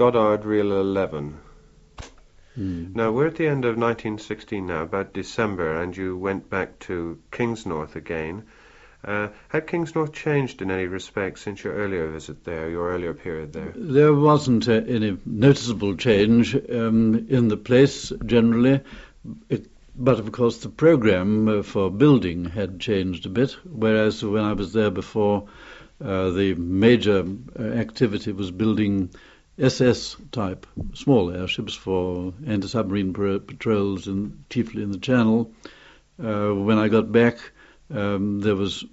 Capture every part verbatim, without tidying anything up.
Goddard Reel eleven. Hmm. Now, we're at the end of nineteen sixteen now, about December, and you went back to Kingsnorth again. Uh, had Kingsnorth changed in any respect since your earlier visit there, your earlier period there? There wasn't uh, any noticeable change um, in the place generally, it, but of course the program uh, for building had changed a bit, whereas when I was there before, uh, the major uh, activity was building S S-type small airships for anti-submarine patrols, in, chiefly in the Channel. Uh, when I got back, um, there was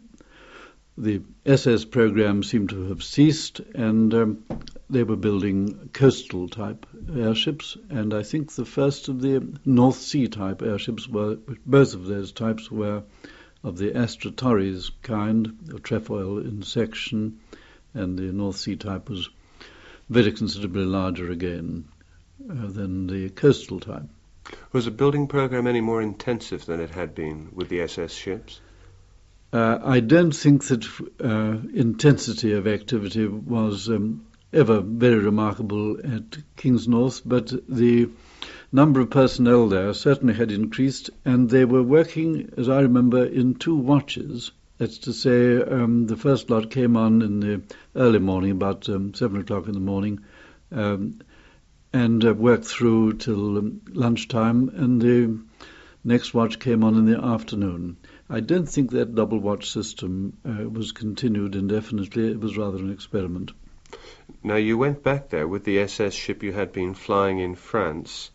the S S program seemed to have ceased, and um, they were building coastal-type airships. And I think the first of the North Sea-type airships were, both of those types were of the Astra Torres kind, a trefoil in section, and the North Sea type was very considerably larger again uh, than the coastal type. Was the building program any more intensive than it had been with the S S ships? Uh, I don't think that uh, intensity of activity was um, ever very remarkable at Kingsnorth, but the number of personnel there certainly had increased, and they were working, as I remember, in two watches. That's to say, um, the first lot came on in the early morning, about um, seven o'clock in the morning, um, and uh, worked through till um, lunchtime, and the next watch came on in the afternoon. I don't think that double watch system uh, was continued indefinitely. It was rather an experiment. Now, you went back there with the S S ship you had been flying in France.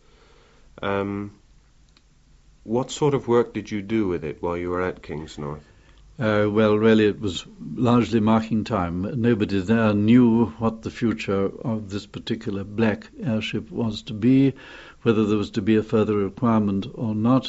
Um, what sort of work did you do with it while you were at Kingsnorth? Uh, well, really, it was largely marking time. Nobody there knew what the future of this particular black airship was to be, whether there was to be a further requirement or not.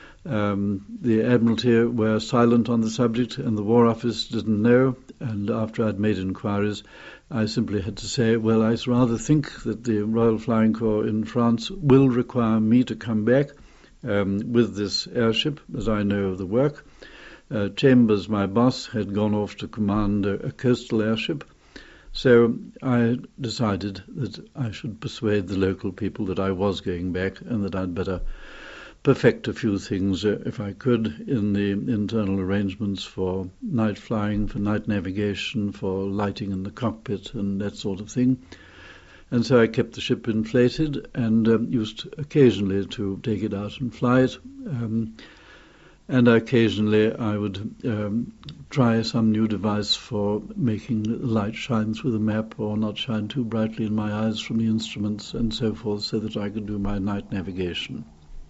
Um, the Admiralty were silent on the subject, and the War Office didn't know. And after I'd made inquiries, I simply had to say, well, I rather think that the Royal Flying Corps in France will require me to come back um, with this airship, as I know of the work. Uh, Chambers, my boss, had gone off to command a, a coastal airship, so I decided that I should persuade the local people that I was going back and that I'd better perfect a few things, uh, if I could, in the internal arrangements for night flying, for night navigation, for lighting in the cockpit and that sort of thing. And so I kept the ship inflated and um, used occasionally to take it out and fly it. Um, And occasionally I would um, try some new device for making the light shine through the map or not shine too brightly in my eyes from the instruments and so forth, so that I could do my night navigation.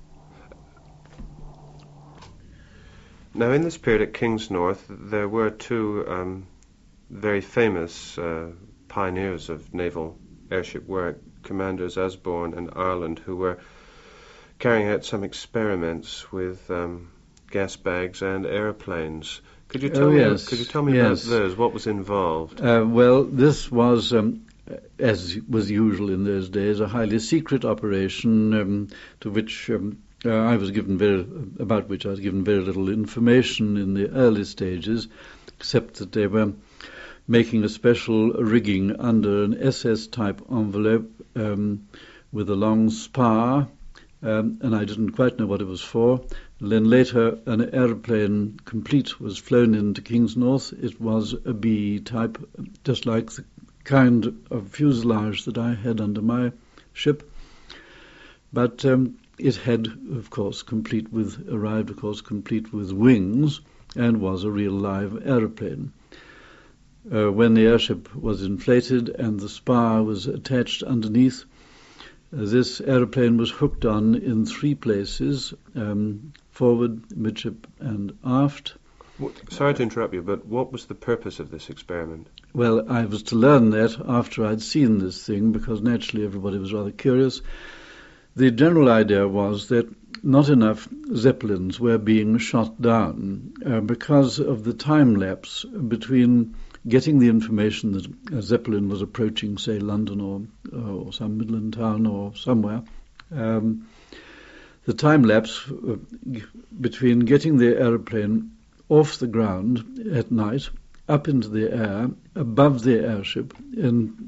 Now, in this period at Kingsnorth, there were two um, very famous uh, pioneers of naval airship work, Commanders Osborne and Ireland, who were carrying out some experiments with Um, gas bags and airplanes. Could you tell oh, me? Yes. Could you tell me yes. about those? What was involved? Uh, well, this was, um, as was usual in those days, a highly secret operation um, to which um, uh, I was given very, about which I was given very little information in the early stages, except that they were making a special rigging under an S S-type envelope um, with a long spar. Um, and I didn't quite know what it was for. And then later, an aeroplane complete was flown into Kingsnorth. It was a B type, just like the kind of fuselage that I had under my ship. But um, it had, of course, complete with arrived, of course, complete with wings, and was a real live aeroplane. Uh, when the airship was inflated and the spar was attached underneath, this aeroplane was hooked on in three places, um, forward, midship, and aft. Sorry to interrupt you, but what was the purpose of this experiment? Well, I was to learn that after I'd seen this thing, because naturally everybody was rather curious. The general idea was that not enough Zeppelins were being shot down uh, because of the time lapse between getting the information that a Zeppelin was approaching, say, London or, or some Midland town or somewhere. Um, the time lapse uh, between getting the aeroplane off the ground at night, up into the air, above the airship, and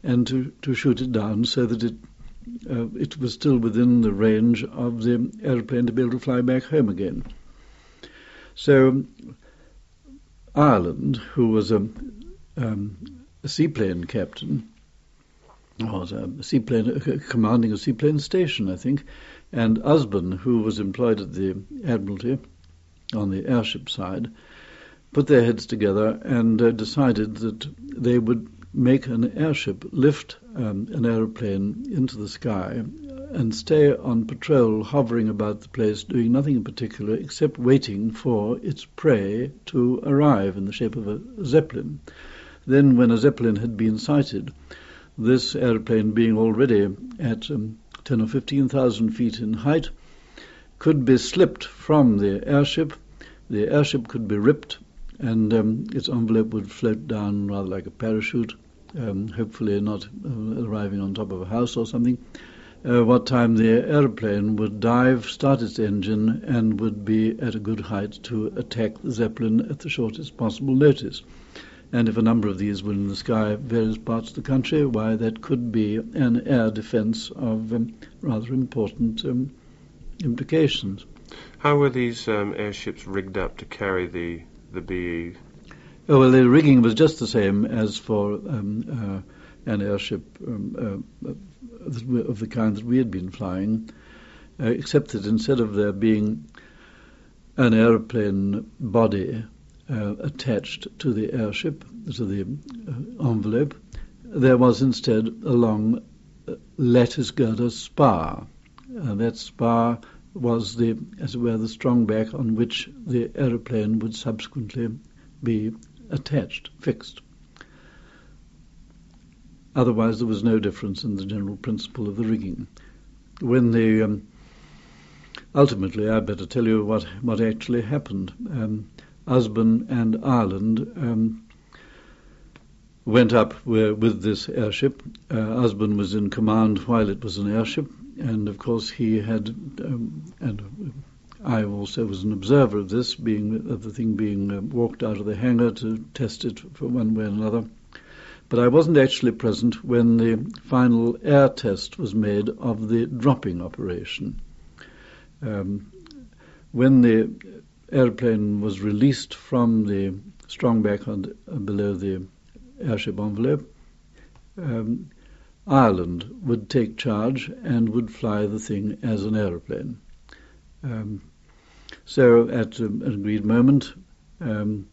and to, to shoot it down so that it uh, it was still within the range of the aeroplane to be able to fly back home again. So Ireland, who was a, um, a seaplane captain, was a seaplane uh, commanding a seaplane station, I think, and Usborne, who was employed at the Admiralty on the airship side, put their heads together and uh, decided that they would make an airship lift um, an aeroplane into the sky and stay on patrol, hovering about the place, doing nothing in particular except waiting for its prey to arrive in the shape of a zeppelin. Then, when a zeppelin had been sighted, this aeroplane, being already at um, ten or fifteen thousand feet in height, could be slipped from the airship. The airship could be ripped, and um, its envelope would float down rather like a parachute, um, hopefully not uh, arriving on top of a house or something. Uh, what time the aeroplane would dive, start its engine, and would be at a good height to attack the Zeppelin at the shortest possible notice. And if a number of these were in the sky, various parts of the country, why, that could be an air defense of um, rather important um, implications. How were these um, airships rigged up to carry the the B E? Oh, well, the rigging was just the same as for um, uh, an airship um, uh, of the kind that we had been flying, uh, except that instead of there being an aeroplane body uh, attached to the airship, to the uh, envelope, there was instead a long uh, lattice girder spar. Uh, that spar was the, as it were, the strong back on which the aeroplane would subsequently be attached, fixed. Otherwise, there was no difference in the general principle of the rigging. When the um, ultimately, I better tell you what what actually happened. Um, Usborne and Ireland um, went up where, with this airship. Uh, Usborne was in command while it was an airship, and of course he had, um, and I also was an observer of this, being of the thing being uh, walked out of the hangar to test it for one way or another. But I wasn't actually present when the final air test was made of the dropping operation. Um, when the airplane was released from the strongback on, uh, below the airship envelope, um, Ireland would take charge and would fly the thing as an aeroplane. Um, so at um, an agreed moment, um,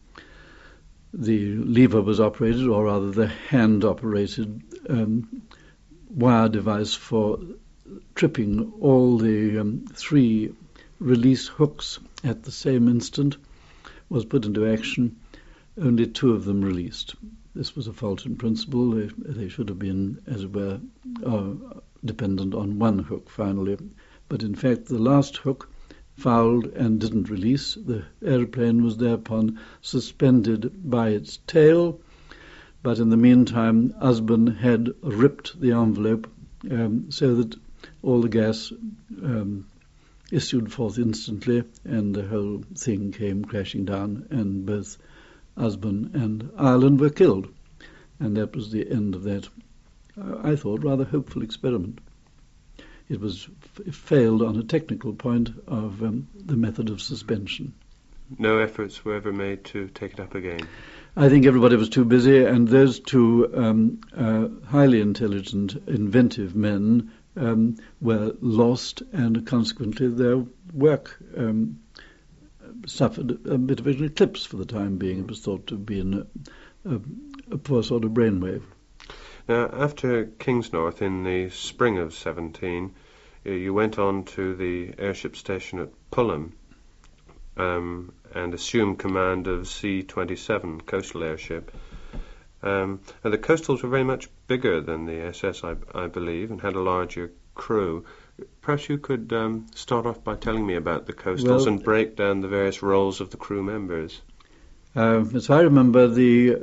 the lever was operated, or rather the hand-operated um, wire device for tripping all the um, three release hooks at the same instant was put into action. Only two of them released. This was a fault in principle. They, they should have been, as it were, uh, dependent on one hook finally. But in fact, the last hook fouled and didn't release. The aeroplane was thereupon suspended by its tail, but in the meantime Usborne had ripped the envelope um, so that all the gas um, issued forth instantly, and the whole thing came crashing down, and both Usborne and Ireland were killed. And that was the end of that, uh, I thought, rather hopeful experiment. It was it failed on a technical point of um, the method of suspension. No efforts were ever made to take it up again? I think everybody was too busy, and those two um, uh, highly intelligent, inventive men um, were lost, and consequently their work um, suffered a bit of an eclipse for the time being. It was thought to have been a, a, a poor sort of brainwave. Now, after Kingsnorth in the spring of seventeen, you went on to the airship station at Pulham um, and assumed command of C twenty-seven, coastal airship. Um, and the coastals were very much bigger than the S S, I, I believe, and had a larger crew. Perhaps you could um, start off by telling me about the coastals well, and break down the various roles of the crew members. Uh, as I remember, the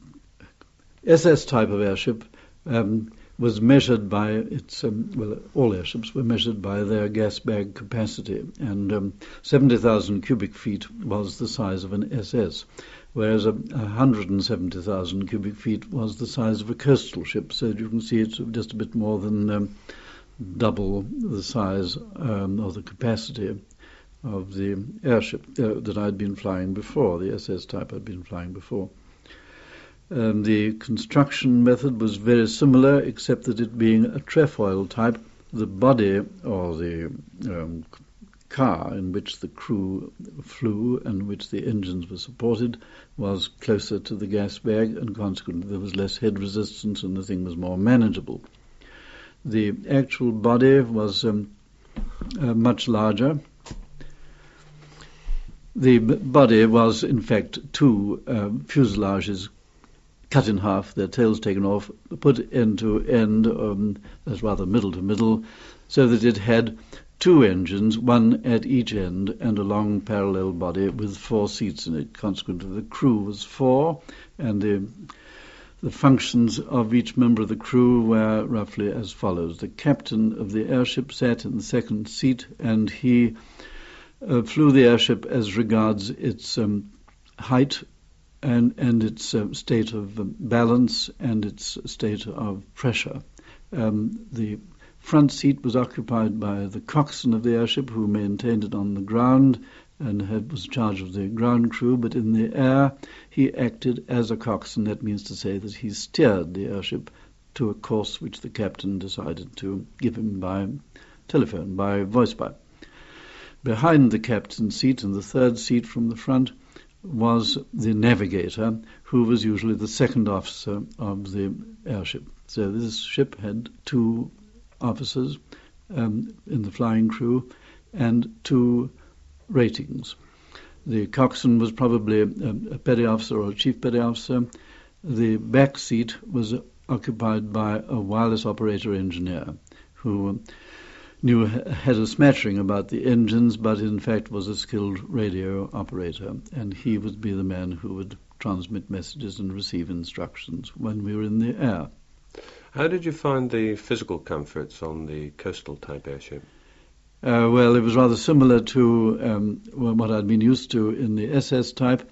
S S type of airship um, was measured by its, um, well, all airships were measured by their gas bag capacity, and um, seventy thousand cubic feet was the size of an S S. whereas a one hundred seventy thousand cubic feet was the size of a coastal ship. So you can see it's just a bit more than um, double the size um, or the capacity of the airship uh, that I'd been flying before, the S S type I'd been flying before. Um, the construction method was very similar, except that it being a trefoil type, the body or the um, car in which the crew flew and which the engines were supported was closer to the gas bag, and consequently there was less head resistance and the thing was more manageable. The actual body was um, uh, much larger. The b- body was, in fact, two uh, fuselages cut in half, their tails taken off, put end to end, um, that's rather middle to middle, so that it had two engines, one at each end, and a long parallel body with four seats in it. Consequently, the crew was four, and the the functions of each member of the crew were roughly as follows. The captain of the airship sat in the second seat, and he uh, flew the airship as regards its um, height and, and its uh, state of um, balance and its state of pressure. Um, the front seat was occupied by the coxswain of the airship, who maintained it on the ground and had, was in charge of the ground crew, but in the air he acted as a coxswain. That means to say that he steered the airship to a course which the captain decided to give him by telephone, by voice pipe. Behind the captain's seat, and the third seat from the front, was the navigator, who was usually the second officer of the airship. So this ship had two officers um, in the flying crew and two ratings. The coxswain was probably a, a petty officer or a chief petty officer. The back seat was occupied by a wireless operator engineer who knew had a smattering about the engines, but in fact was a skilled radio operator, and he would be the man who would transmit messages and receive instructions when we were in the air. How did you find the physical comforts on the coastal type airship? Uh, well, it was rather similar to um, what I'd been used to in the S S type.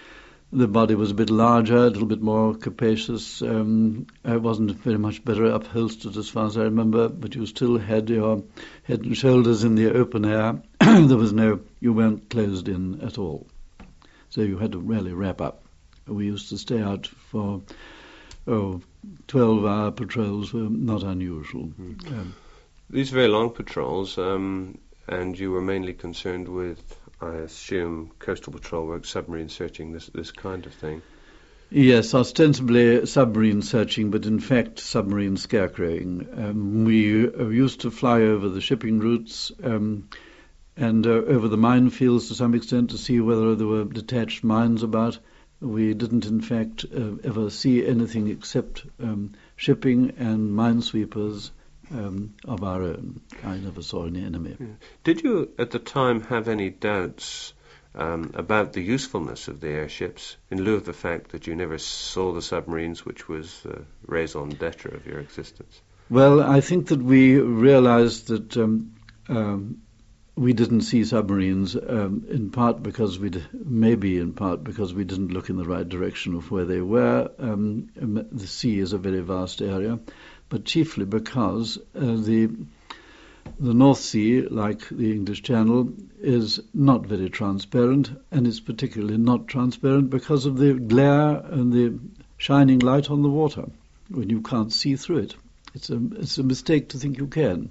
The body was a bit larger, a little bit more capacious. Um, it wasn't very much better upholstered as far as I remember, but you still had your head and shoulders in the open air. There was no, you weren't closed in at all. So you had to really wrap up. We used to stay out for, oh, twelve-hour patrols were not unusual. Mm. Um, These very long patrols, um, and you were mainly concerned with, I assume, coastal patrol work, submarine searching, this this kind of thing. Yes, ostensibly submarine searching, but in fact submarine scarecrowing. Um, we uh, used to fly over the shipping routes um, and uh, over the minefields to some extent to see whether there were detached mines about. We didn't, in fact, uh, ever see anything except um, shipping and minesweepers um, of our own. I never saw any enemy. Yeah. Did you, at the time, have any doubts um, about the usefulness of the airships, in lieu of the fact that you never saw the submarines, which was uh, raison d'etre of your existence? Well, I think that we realized that um, um, we didn't see submarines, um, in part because we, maybe in part because we didn't look in the right direction of where they were. Um, the sea is a very vast area, but chiefly because uh, the the North Sea, like the English Channel, is not very transparent, and it's particularly not transparent because of the glare and the shining light on the water when you can't see through it. It's a it's a mistake to think you can.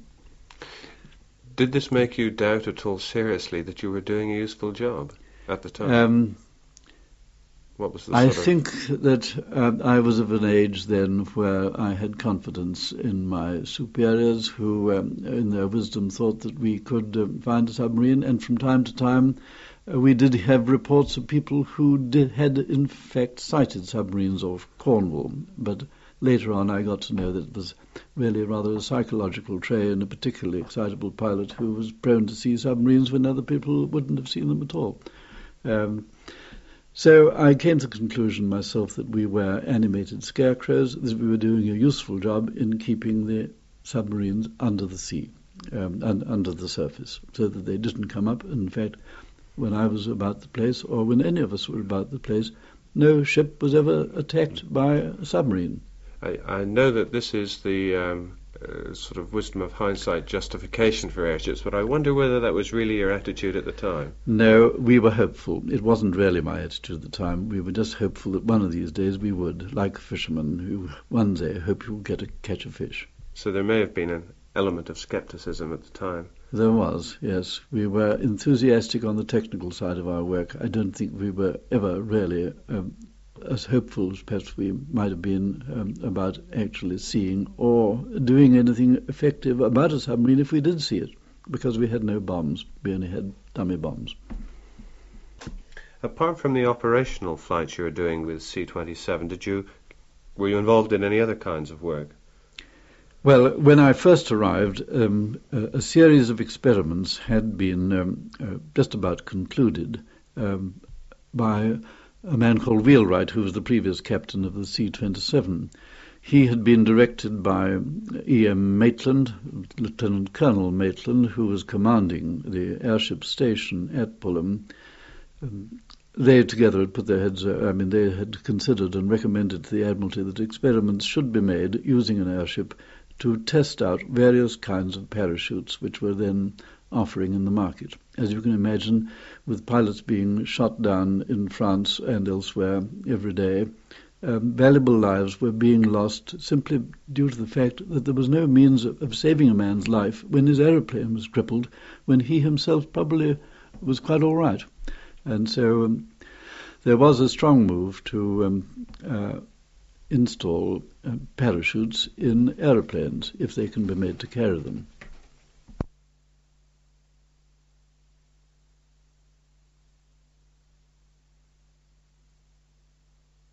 Did this make you doubt at all seriously that you were doing a useful job at the time? Um, what was the I sort of think that uh, I was of an age then where I had confidence in my superiors, who, um, in their wisdom, thought that we could uh, find a submarine. And from time to time, uh, we did have reports of people who did, had, in fact, sighted submarines off Cornwall. But later on, I got to know that it was really rather a psychological trait in a particularly excitable pilot who was prone to see submarines when other people wouldn't have seen them at all. Um, so I came to the conclusion myself that we were animated scarecrows, that we were doing a useful job in keeping the submarines under the sea, um, and under the surface, so that they didn't come up. In fact, when I was about the place, or when any of us were about the place, no ship was ever attacked by a submarine. I, I know that this is the um, uh, sort of wisdom of hindsight justification for airships, but I wonder whether that was really your attitude at the time. No, we were hopeful. It wasn't really my attitude at the time. We were just hopeful that one of these days we would, like a fisherman who one day hope you'll get a catch a fish. So there may have been an element of scepticism at the time. There was, yes. We were enthusiastic on the technical side of our work. I don't think we were ever really um, as hopeful as perhaps we might have been um, about actually seeing or doing anything effective about a submarine if we did see it, because we had no bombs. We only had dummy bombs. Apart from the operational flights you were doing with C twenty-seven, did you were you involved in any other kinds of work? Well, when I first arrived, um, a, a series of experiments had been um, uh, just about concluded um, by a man called Wheelwright, who was the previous captain of the C twenty-seven. He had been directed by E M Maitland, Lieutenant Colonel Maitland, who was commanding the airship station at Pullum. Um, they together had put their heads, uh, I mean, they had considered and recommended to the Admiralty that experiments should be made using an airship to test out various kinds of parachutes which were then offering in the market. As you can imagine, with pilots being shot down in France and elsewhere every day, um, valuable lives were being lost simply due to the fact that there was no means of, of saving a man's life when his aeroplane was crippled, when he himself probably was quite all right. And so um, there was a strong move to um, uh, install uh, parachutes in aeroplanes if they can be made to carry them.